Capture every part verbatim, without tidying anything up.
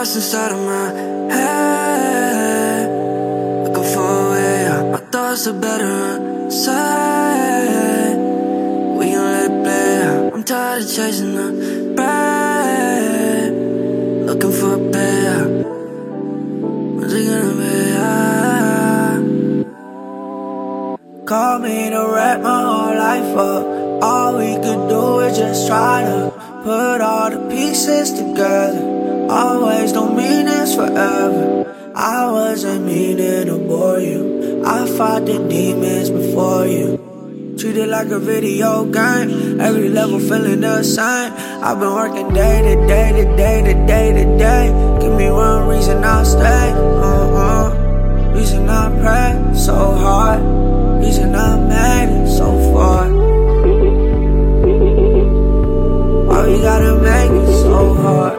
lost inside of my head, looking for a way out. My thoughts are better inside. We can let it play out. I'm tired of chasing the bread, looking for a payout. When's it gonna be out? Call me to wrap my whole life up. All we could do is just try to put all the pieces together. Always don't mean it's forever. I wasn't meaning to bore you. I fought the demons before you. Treat it like a video game. Every level feeling the same. I've been working day to day to day to day to day. Give me one reason I'll stay. Uh-uh. Reason I pray so hard. Reason I made it so far. Why we gotta make it so hard?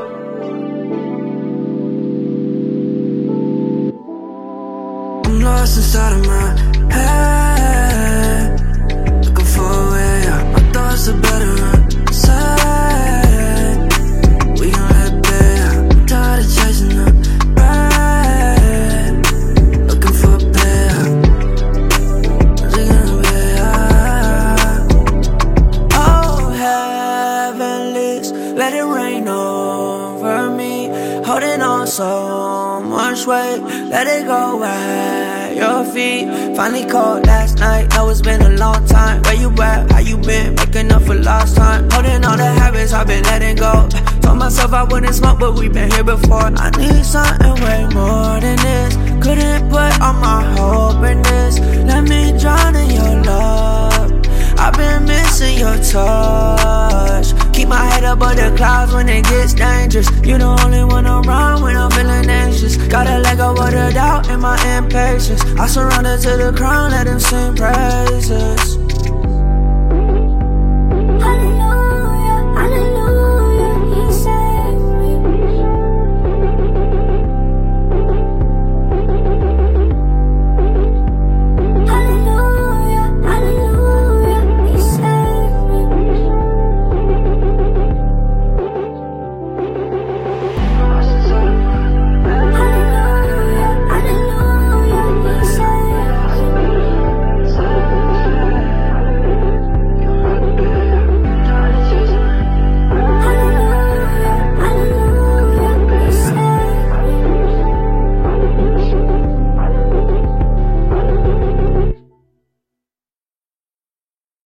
I'm lost inside of my head, looking for a way out. My thoughts are better inside. We can let it play out. I'm tired of chasing the bread, looking for a payout. When's it gonna be out? Oh, heavenlies, let it rain over me. Holding on so much weight, let it go at your feet. Finally called last night, know it's been a long time. Where you at, how you been, making up for lost time. Holding all the habits I've been letting go. Told myself I wouldn't smoke, but we've been here before. I need something way more than this. Couldn't put all my hope in this. Let me drown in your love. I've been missing your touch. Keep my head above the clouds when it gets dangerous. You the only one around when I'm feeling anxious. Gotta let go of the doubt and my impatience. I surrender to the crown, let him sing praises.